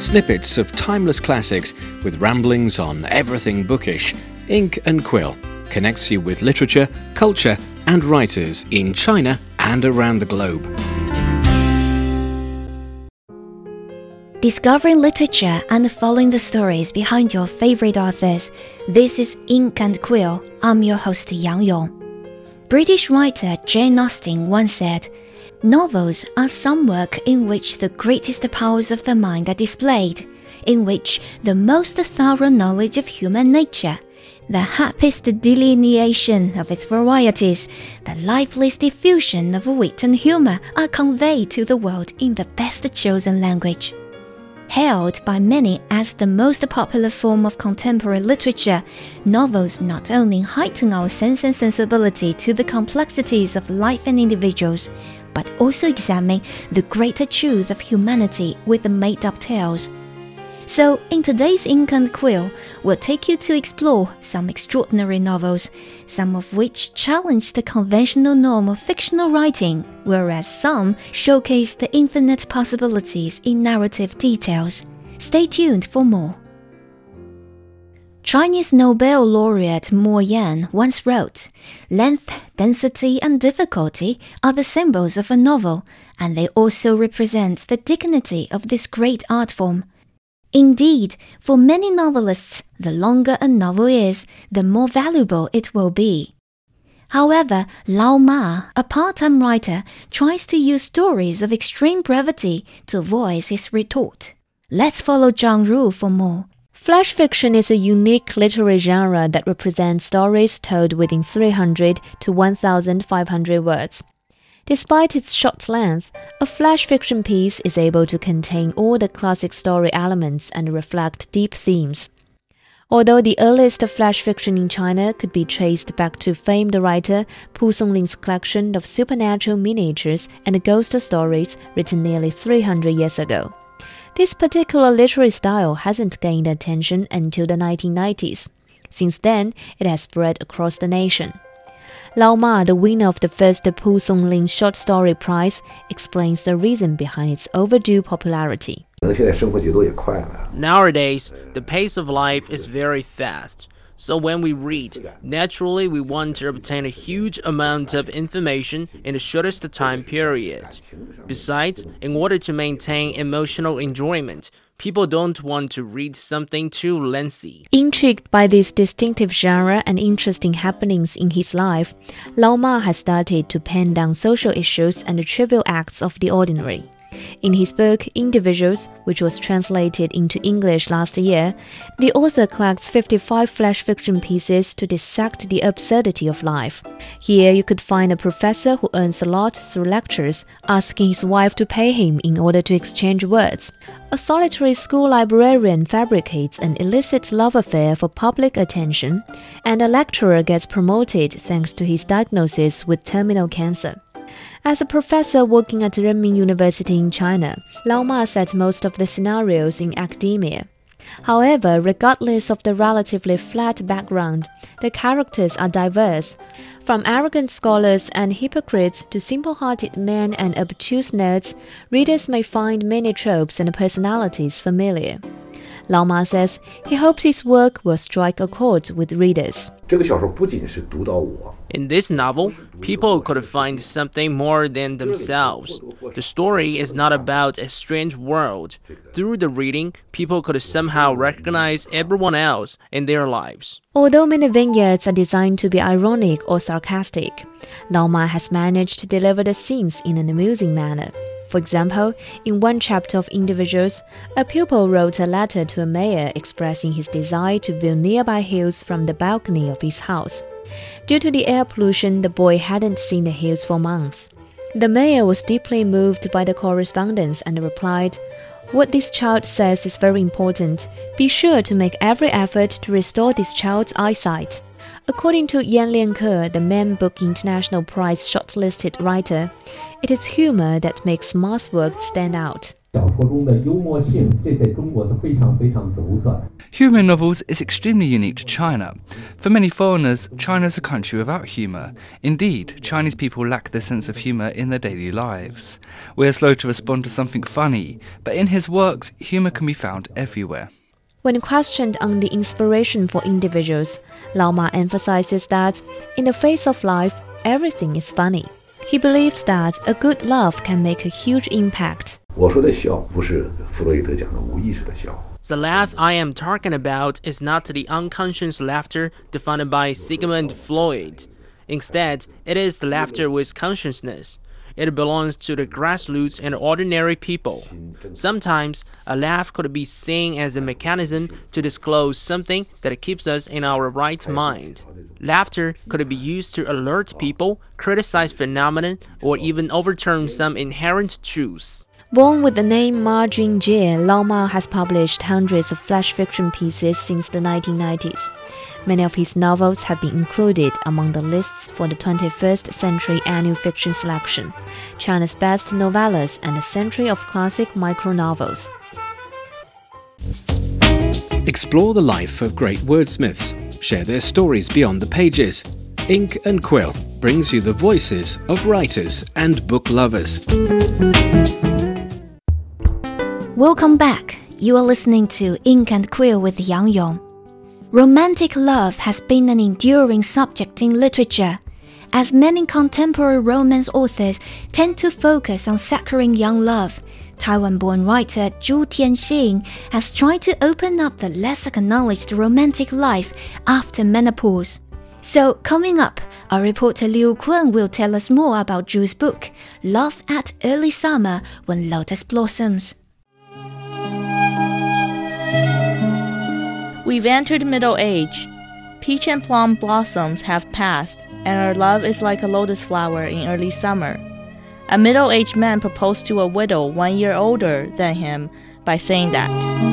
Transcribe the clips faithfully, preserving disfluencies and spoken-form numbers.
snippets of timeless classics with ramblings on everything bookish, Ink and Quill connects you with literature, culture, and writers in China and around the globe. Discovering literature and following the stories behind your favorite authors. This is Ink and Quill. I'm your host Yang Yong. British writer Jane Austen once said, "Novels are some work in which the greatest powers of the mind are displayed, in which the most thorough knowledge of human nature, the happiest delineation of its varieties, the liveliest diffusion of wit and humour are conveyed to the world in the best chosen language." Hailed by many as the most popular form of contemporary literature, novels not only heighten our sense and sensibility to the complexities of life and individuals, but also examine the greater truth of humanity with the made-up tales. So, in today's Ink and Quill, we'll take you to explore some extraordinary novels, some of which challenge the conventional norm of fictional writing, whereas some showcase the infinite possibilities in narrative details. Stay tuned for more. Chinese Nobel laureate Mo Yan once wrote, "Length, density, and difficulty are the symbols of a novel, and they also represent the dignity of this great art form." Indeed, for many novelists, the longer a novel is, the more valuable it will be. However, Lao Ma, a part-time writer, tries to use stories of extreme brevity to voice his retort. Let's follow Zhang Ru for more. Flash fiction is a unique literary genre that represents stories told within three hundred to one thousand five hundred words. Despite its short length, a flash fiction piece is able to contain all the classic story elements and reflect deep themes. Although the earliest flash fiction in China could be traced back to famed writer Pu Songling's collection of supernatural miniatures and ghost stories written nearly three hundred years ago, this particular literary style hasn't gained attention until the nineteen nineties. Since then, it has spread across the nation. Lao Ma, the winner of the first Pu Songling Short Story Prize, explains the reason behind its overdue popularity. Nowadays, the pace of life is very fast. So when we read, naturally we want to obtain a huge amount of information in the shortest time period. Besides, in order to maintain emotional enjoyment, people don't want to read something too lengthy. Intrigued by this distinctive genre and interesting happenings in his life, Lao Ma has started to pen down social issues and trivial acts of the ordinary. In his book Individuals, which was translated into English last year, the author collects fifty-five flash fiction pieces to dissect the absurdity of life. Here you could find a professor who earns a lot through lectures, asking his wife to pay him in order to exchange words. A solitary school librarian fabricates an illicit love affair for public attention, and a lecturer gets promoted thanks to his diagnosis with terminal cancer. As a professor working at Renmin University in China, Lao Ma set most of the scenarios in academia. However, regardless of the relatively flat background, the characters are diverse. From arrogant scholars and hypocrites to simple-hearted men and obtuse nerds, readers may find many tropes and personalities familiar. Lao Ma says he hopes his work will strike a chord with readers. In this novel, people could find something more than themselves. The story is not about a strange world. Through the reading, people could somehow recognize everyone else in their lives. Although many vignettes are designed to be ironic or sarcastic, Lao Ma has managed to deliver the scenes in an amusing manner. For example, in one chapter of Individuals, a pupil wrote a letter to a mayor expressing his desire to view nearby hills from the balcony of his house. Due to the air pollution, the boy hadn't seen the hills for months. The mayor was deeply moved by the correspondence and replied, "What this child says is very important. Be sure to make every effort to restore this child's eyesight." According to Yan Lianke, the Man Book International Prize shortlisted writer, it is humor that makes mass work stand out. Humour in novels is extremely unique to China. For many foreigners, China is a country without humour. Indeed, Chinese people lack their sense of humour in their daily lives. We are slow to respond to something funny, but in his works, humour can be found everywhere. When questioned on the inspiration for individuals, Lao Ma emphasizes that, in the face of life, everything is funny. He believes that a good laugh can make a huge impact. The laugh I am talking about is not the unconscious laughter defined by Sigmund Freud. Instead, it is the laughter with consciousness. It belongs to the grassroots and ordinary people. Sometimes, a laugh could be seen as a mechanism to disclose something that keeps us in our right mind. Laughter could be used to alert people, criticize phenomena, or even overturn some inherent truths. Born with the name Ma Junjie, Lao Ma has published hundreds of flash fiction pieces since the nineteen nineties. Many of his novels have been included among the lists for the twenty-first Century Annual Fiction Selection, China's Best Novellas, and a Century of Classic Micronovels. Explore the life of great wordsmiths. Share their stories beyond the pages. Ink and Quill brings you the voices of writers and book lovers. Welcome back. You are listening to Ink and Quill with Yang Yong. Romantic love has been an enduring subject in literature, as many contemporary romance authors tend to focus on saccharing young love. Taiwan-born writer Zhu Tianxing has tried to open up the less acknowledged romantic life after menopause. So, coming up, our reporter Liu Kun will tell us more about Zhu's book, Love at Early Summer When Lotus Blossoms. We've entered middle age. Peach and plum blossoms have passed, and our love is like a lotus flower in early summer. A middle-aged man proposed to a widow one year older than him by saying that.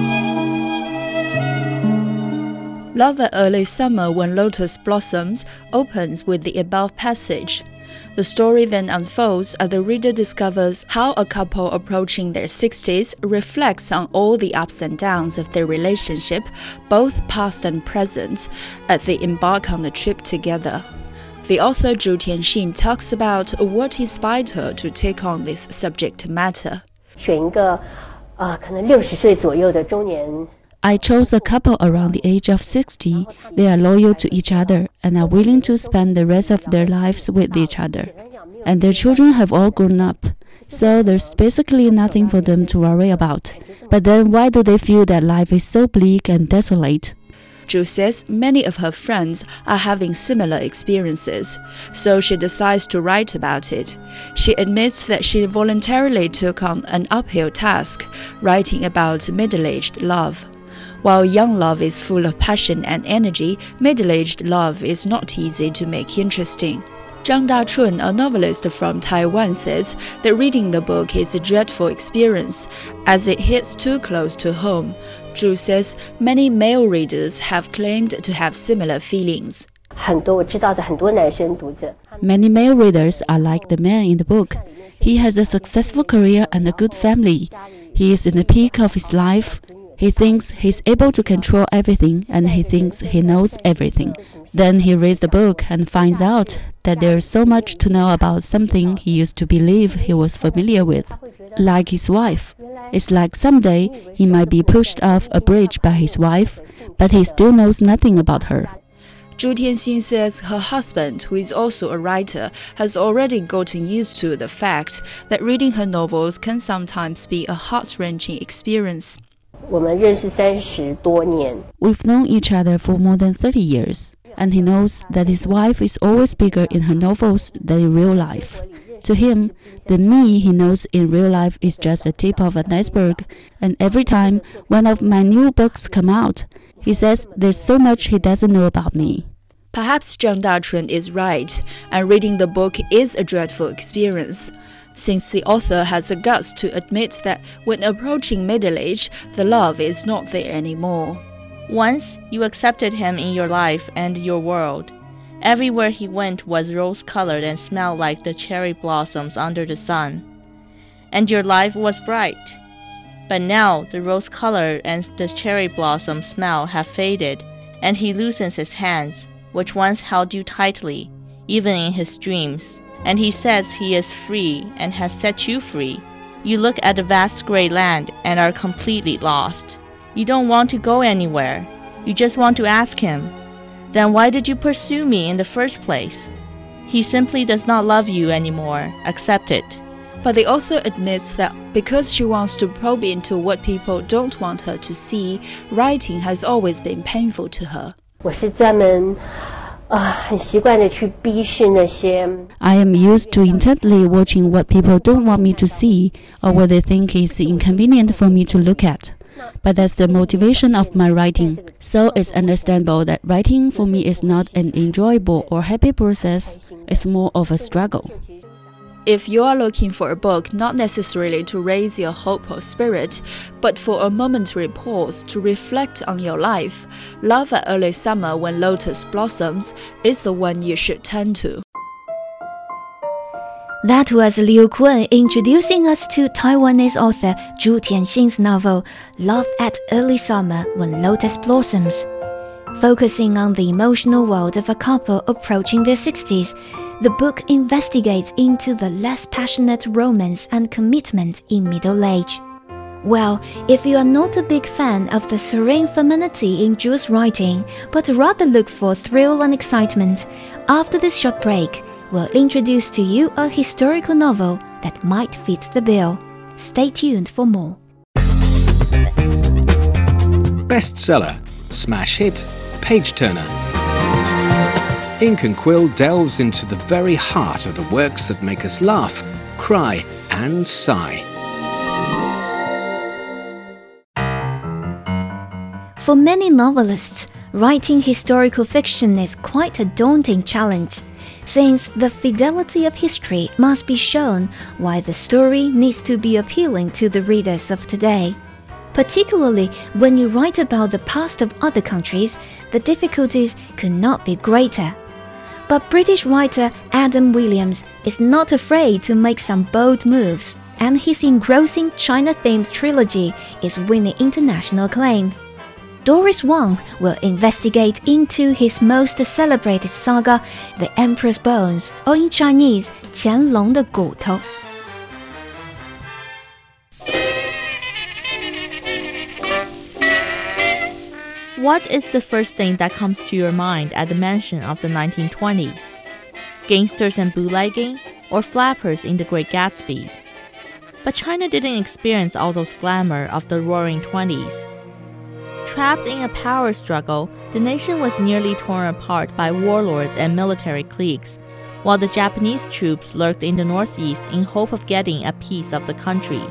Love at Early Summer When Lotus Blossoms opens with the above passage. The story then unfolds as the reader discovers how a couple approaching their sixties reflects on all the ups and downs of their relationship, both past and present, as they embark on the trip together. The author Zhu Tianxing talks about what inspired her to take on this subject matter. I chose a couple around the age of sixty. They are loyal to each other and are willing to spend the rest of their lives with each other. And their children have all grown up, so there's basically nothing for them to worry about. But then why do they feel that life is so bleak and desolate? Zhu says many of her friends are having similar experiences, so she decides to write about it. She admits that she voluntarily took on an uphill task, writing about middle-aged love. While young love is full of passion and energy, middle-aged love is not easy to make interesting. Zhang Dachun, a novelist from Taiwan, says that reading the book is a dreadful experience, as it hits too close to home. Zhu says many male readers have claimed to have similar feelings. Many male readers are like the man in the book. He has a successful career and a good family. He is in the peak of his life. He thinks he's able to control everything, and he thinks he knows everything. Then he reads the book and finds out that there is so much to know about something he used to believe he was familiar with, like his wife. It's like someday he might be pushed off a bridge by his wife, but he still knows nothing about her. Zhu Tianxing says her husband, who is also a writer, has already gotten used to the fact that reading her novels can sometimes be a heart-wrenching experience. We've known each other for more than thirty years, and he knows that his wife is always bigger in her novels than in real life. To him, the me he knows in real life is just a tip of an iceberg, and every time one of my new books come out, he says there's so much he doesn't know about me. Perhaps Zhang Dachun is right, and reading the book is a dreadful experience, since the author has the guts to admit that when approaching middle age, the love is not there anymore. Once you accepted him in your life and your world. Everywhere he went was rose-colored and smelled like the cherry blossoms under the sun. And your life was bright. But now the rose color and the cherry blossom smell have faded, and he loosens his hands, which once held you tightly, even in his dreams. And he says he is free and has set you free. You look at the vast gray land and are completely lost. You don't want to go anywhere. You just want to ask him, then why did you pursue me in the first place? He simply does not love you anymore. Accept it. But the author admits that because she wants to probe into what people don't want her to see, writing has always been painful to her. 我是专门 Uh, 很习惯地去逼视那些 I am used to intently watching what people don't want me to see or what they think is inconvenient for me to look at. But that's the motivation of my writing. So it's understandable that writing for me is not an enjoyable or happy process. It's more of a struggle. If you are looking for a book not necessarily to raise your hope or spirit, but for a momentary pause to reflect on your life, Love at Early Summer When Lotus Blossoms is the one you should turn to. That was Liu Kun introducing us to Taiwanese author Zhu Tianxin's novel Love at Early Summer When Lotus Blossoms. Focusing on the emotional world of a couple approaching their sixties, the book investigates into the less passionate romance and commitment in middle age. Well, if you are not a big fan of the serene femininity in Zhu's writing, but rather look for thrill and excitement, after this short break, we'll introduce to you a historical novel that might fit the bill. Stay tuned for more. Bestseller, smash hit, page turner. Ink and Quill delves into the very heart of the works that make us laugh, cry, and sigh. For many novelists, writing historical fiction is quite a daunting challenge, since the fidelity of history must be shown while the story needs to be appealing to the readers of today. Particularly when you write about the past of other countries, the difficulties could not be greater. But British writer Adam Williams is not afraid to make some bold moves, and his engrossing China-themed trilogy is winning international acclaim. Doris Wang will investigate into his most celebrated saga, The Emperor's Bones, or in Chinese, 乾隆的骨头. What is the first thing that comes to your mind at the mention of the nineteen twenties? Gangsters and bootlegging, or flappers in The Great Gatsby? But China didn't experience all those glamour of the roaring twenties. Trapped in a power struggle, the nation was nearly torn apart by warlords and military cliques, while the Japanese troops lurked in the northeast in hope of getting a piece of the country.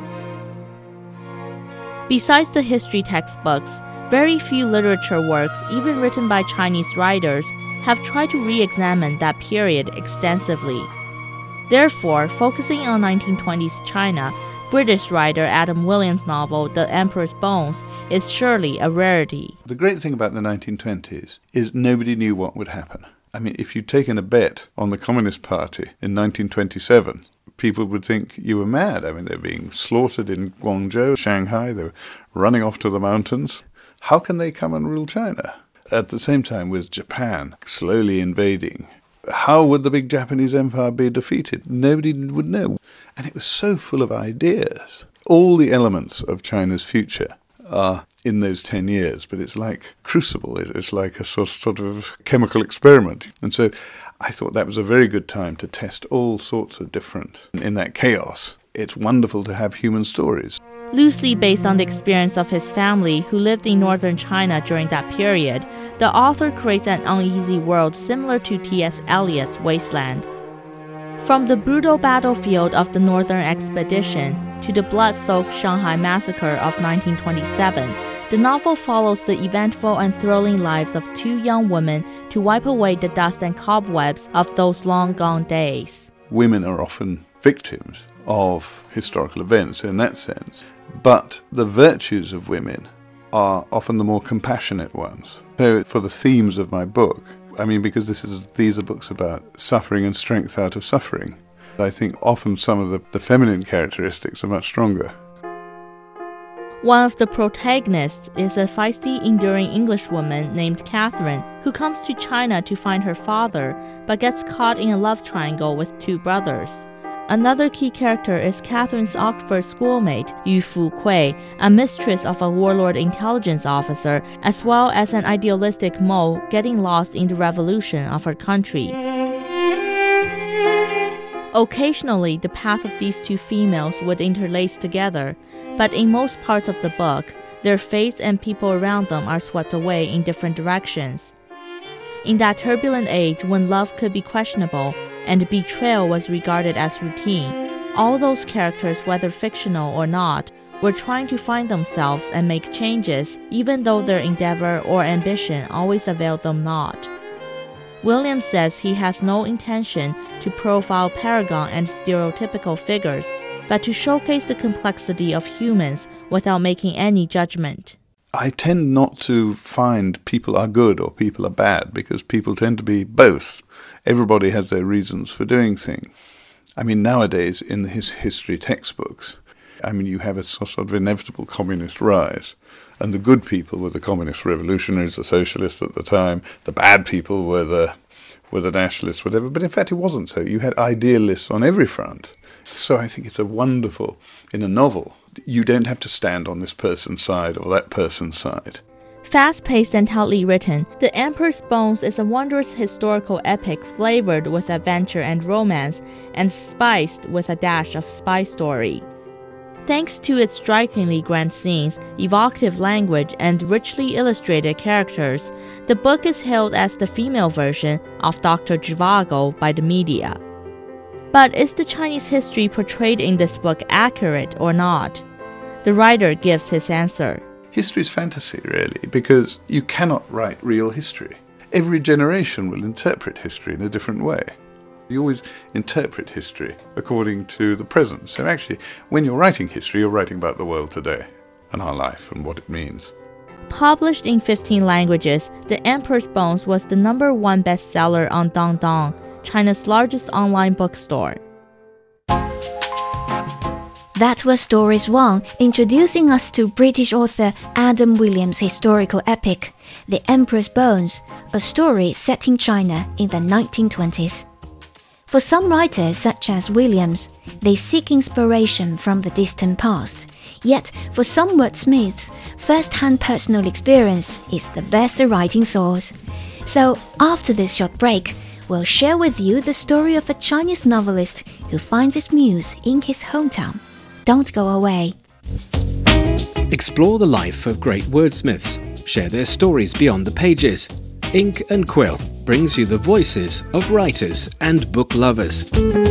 Besides the history textbooks, very few literature works, even written by Chinese writers, have tried to re-examine that period extensively. Therefore, focusing on nineteen twenties China, British writer Adam Williams' novel The Emperor's Bones is surely a rarity. The great thing about the nineteen twenties is nobody knew what would happen. I mean, if you'd taken a bet on the Communist Party in nineteen twenty-seven, people would think you were mad. I mean, they're being slaughtered in Guangzhou, Shanghai, they're running off to the mountains. How can they come and rule China? At the same time, with Japan slowly invading, how would the big Japanese empire be defeated? Nobody would know. And it was so full of ideas. All the elements of China's future are in those ten years, but it's like crucible. It's like a sort of chemical experiment. And so I thought that was a very good time to test all sorts of different. In that chaos, it's wonderful to have human stories. Loosely based on the experience of his family who lived in northern China during that period, the author creates an uneasy world similar to T S Eliot's Wasteland. From the brutal battlefield of the Northern Expedition to the blood-soaked Shanghai Massacre of nineteen twenty-seven, the novel follows the eventful and thrilling lives of two young women to wipe away the dust and cobwebs of those long-gone days. Women are often victims of historical events in that sense. But the virtues of women are often the more compassionate ones. So for the themes of my book, I mean, because this is these are books about suffering and strength out of suffering, I think often some of the, the feminine characteristics are much stronger. One of the protagonists is a feisty, enduring Englishwoman named Catherine, who comes to China to find her father, but gets caught in a love triangle with two brothers. Another key character is Catherine's Oxford schoolmate, Yu Fu-Kui, a mistress of a warlord intelligence officer, as well as an idealistic Mo getting lost in the revolution of her country. Occasionally, the path of these two females would interlace together, but in most parts of the book, their fates and people around them are swept away in different directions. In that turbulent age when love could be questionable and betrayal was regarded as routine, all those characters, whether fictional or not, were trying to find themselves and make changes, even though their endeavor or ambition always availed them not. Williams says he has no intention to profile paragon and stereotypical figures, but to showcase the complexity of humans without making any judgment. I tend not to find people are good or people are bad, because people tend to be both. Everybody has their reasons for doing things. I mean, nowadays, in his history textbooks, I mean, you have a sort of inevitable communist rise. And the good people were the communist revolutionaries, the socialists at the time. The bad people were the, were the nationalists, whatever. But in fact, it wasn't so. You had idealists on every front. So I think it's a wonderful, in a novel, you don't have to stand on this person's side or that person's side. Fast-paced and tightly written, The Emperor's Bones is a wondrous historical epic flavored with adventure and romance and spiced with a dash of spy story. Thanks to its strikingly grand scenes, evocative language, and richly illustrated characters, the book is hailed as the female version of Doctor Zhivago by the media. But is the Chinese history portrayed in this book accurate or not? The writer gives his answer. History is fantasy, really, because you cannot write real history. Every generation will interpret history in a different way. You always interpret history according to the present. So actually, when you're writing history, you're writing about the world today and our life and what it means. Published in fifteen languages, The Emperor's Bones was the number one bestseller on Dangdang, China's largest online bookstore. That was Stories one, introducing us to British author Adam Williams' historical epic, The Emperor's Bones, a story set in China in the nineteen twenties. For some writers, such as Williams, they seek inspiration from the distant past. Yet, for some wordsmiths, first-hand personal experience is the best writing source. So, after this short break, we'll share with you the story of a Chinese novelist who finds his muse in his hometown. Don't go away. Explore the life of great wordsmiths. Share their stories beyond the pages. Ink and Quill brings you the voices of writers and book lovers.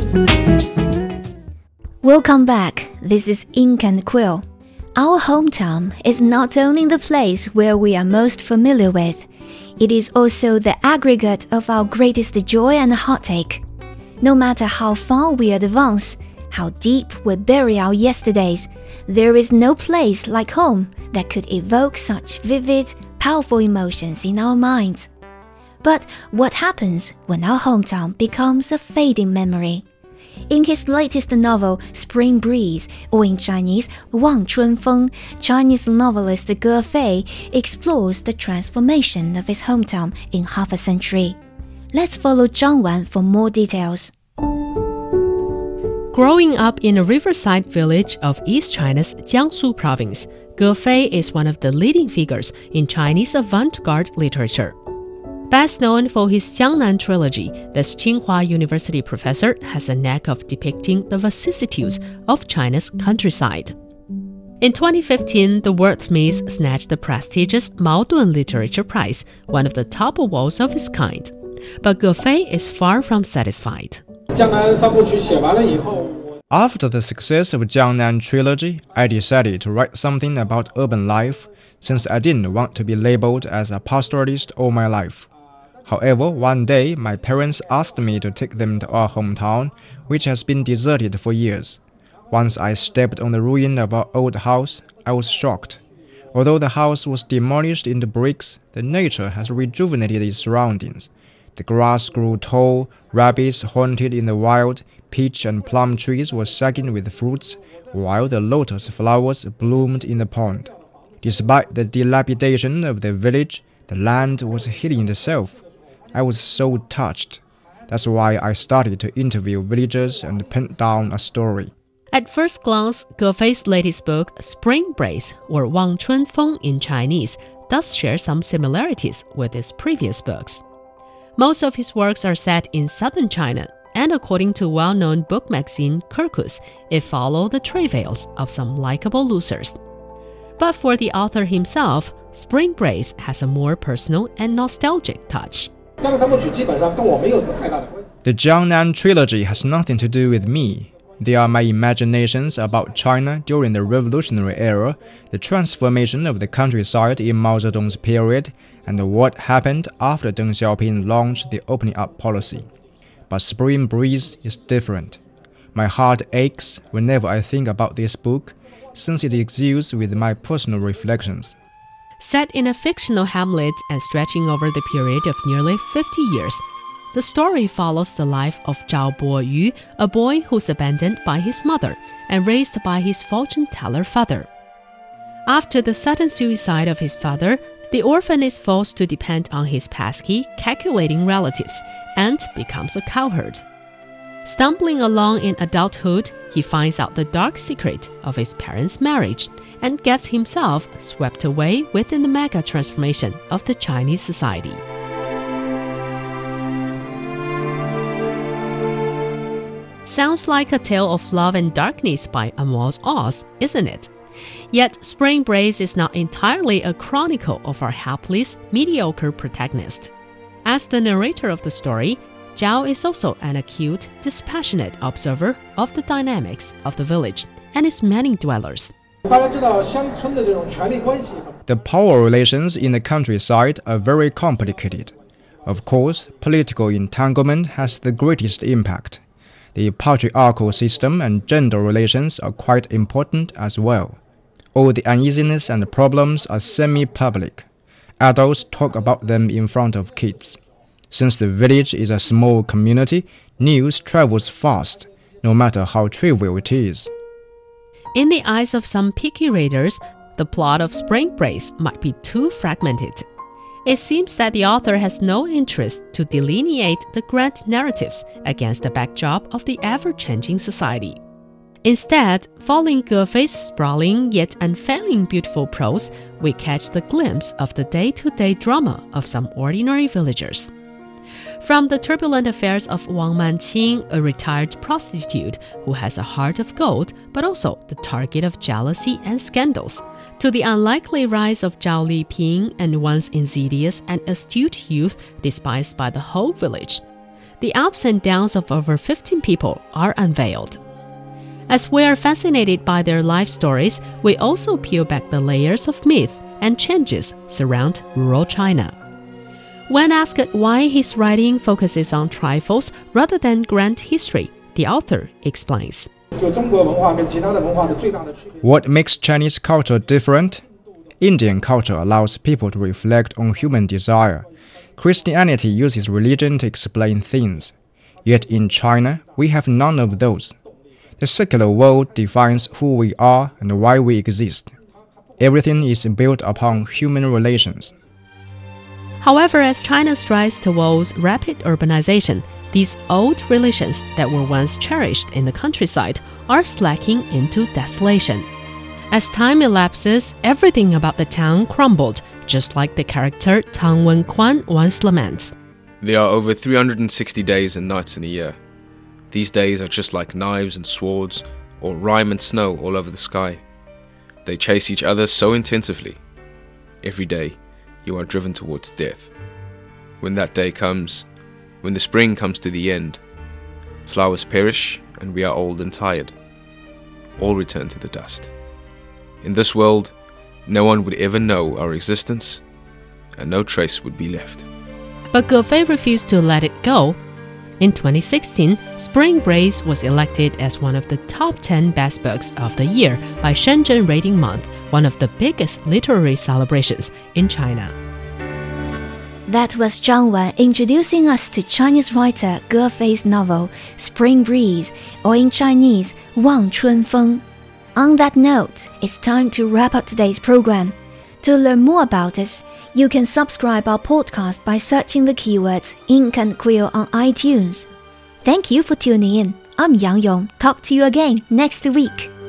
Welcome back. This is Ink and Quill. Our hometown is not only the place where we are most familiar with, it is also the aggregate of our greatest joy and heartache. No matter how far we advance, how deep we bury our yesterdays, there is no place like home that could evoke such vivid, powerful emotions in our minds. But what happens when our hometown becomes a fading memory? In his latest novel, Spring Breeze, or in Chinese, Wang Chunfeng, Chinese novelist Ge Fei explores the transformation of his hometown in half a century. Let's follow Zhang Wan for more details. Growing up in a riverside village of East China's Jiangsu province, Ge Fei is one of the leading figures in Chinese avant-garde literature. Best known for his Jiangnan trilogy, this Tsinghua University professor has a knack of depicting the vicissitudes of China's countryside. In twenty fifteen, the wordsmith snatched the prestigious Mao Dun Literature Prize, one of the top awards of its kind. But Ge Fei is far from satisfied. After the success of Jiangnan trilogy, I decided to write something about urban life, since I didn't want to be labeled as a pastoralist all my life. However, one day, my parents asked me to take them to our hometown, which has been deserted for years. Once I stepped on the ruin of our old house, I was shocked. Although the house was demolished into bricks, the nature has rejuvenated its surroundings. The grass grew tall, rabbits haunted in the wild, peach and plum trees were sagging with fruits, while the lotus flowers bloomed in the pond. Despite the dilapidation of the village, the land was healing itself. I was so touched. That's why I started to interview villagers and pen down a story. At first glance, Ge Fei's latest book, Spring Breeze, or Wang Chun Feng in Chinese, does share some similarities with his previous books. Most of his works are set in southern China, and according to well-known book magazine Kirkus, it follows the travails of some likable losers. But for the author himself, Spring Breeze has a more personal and nostalgic touch. The Jiangnan trilogy has nothing to do with me. They are my imaginations about China during the revolutionary era, the transformation of the countryside in Mao Zedong's period, and what happened after Deng Xiaoping launched the opening up policy. But Spring Breeze is different. My heart aches whenever I think about this book, since it exudes with my personal reflections. Set in a fictional hamlet and stretching over the period of nearly fifty years, the story follows the life of Zhao Boyu, a boy who's abandoned by his mother and raised by his fortune-teller father. After the sudden suicide of his father, the orphan is forced to depend on his pesky, calculating relatives and becomes a cowherd. Stumbling along in adulthood, he finds out the dark secret of his parents' marriage and gets himself swept away within the mega transformation of the Chinese society. Sounds like a tale of love and darkness by Amos Oz, isn't it? Yet Spring Breeze is not entirely a chronicle of our helpless, mediocre protagonist. As the narrator of the story, Zhao is also an acute, dispassionate observer of the dynamics of the village and its many dwellers. The power relations in the countryside are very complicated. Of course, political entanglement has the greatest impact. The patriarchal system and gender relations are quite important as well. All the uneasiness and problems are semi-public. Adults talk about them in front of kids. Since the village is a small community, news travels fast, no matter how trivial it is. In the eyes of some picky readers, the plot of Spring Breeze might be too fragmented. It seems that the author has no interest to delineate the grand narratives against the backdrop of the ever-changing society. Instead, following Ge Fei's sprawling yet unfailing beautiful prose, we catch the glimpse of the day-to-day drama of some ordinary villagers. From the turbulent affairs of Wang Manqing, a retired prostitute who has a heart of gold but also the target of jealousy and scandals, to the unlikely rise of Zhao Liping and once insidious and astute youth despised by the whole village, the ups and downs of over fifteen people are unveiled. As we are fascinated by their life stories, we also peel back the layers of myth and changes surround rural China. When asked why his writing focuses on trifles rather than grand history, the author explains. What makes Chinese culture different? Indian culture allows people to reflect on human desire. Christianity uses religion to explain things. Yet in China, we have none of those. The secular world defines who we are and why we exist. Everything is built upon human relations. However, as China strives towards rapid urbanization, these old relations that were once cherished in the countryside are slacking into desolation. As time elapses, everything about the town crumbled, just like the character Tang Wenquan once laments. There are over three hundred sixty days and nights in a year. These days are just like knives and swords, or rime and snow all over the sky. They chase each other so intensively. Every day, you are driven towards death. When that day comes, when the spring comes to the end, flowers perish and we are old and tired. All return to the dust. In this world, no one would ever know our existence, and no trace would be left. But Ge Fei refused to let it go. In twenty sixteen, Spring Breeze was elected as one of the top ten best books of the year by Shenzhen Reading Month, one of the biggest literary celebrations in China. That was Zhang Wan introducing us to Chinese writer Ge Fei's novel Spring Breeze, or in Chinese, Wang Chun Feng. On that note, it's time to wrap up today's program. To learn more about us, you can subscribe our podcast by searching the keywords Ink and Quill on iTunes. Thank you for tuning in. I'm Yang Yong. Talk to you again next week.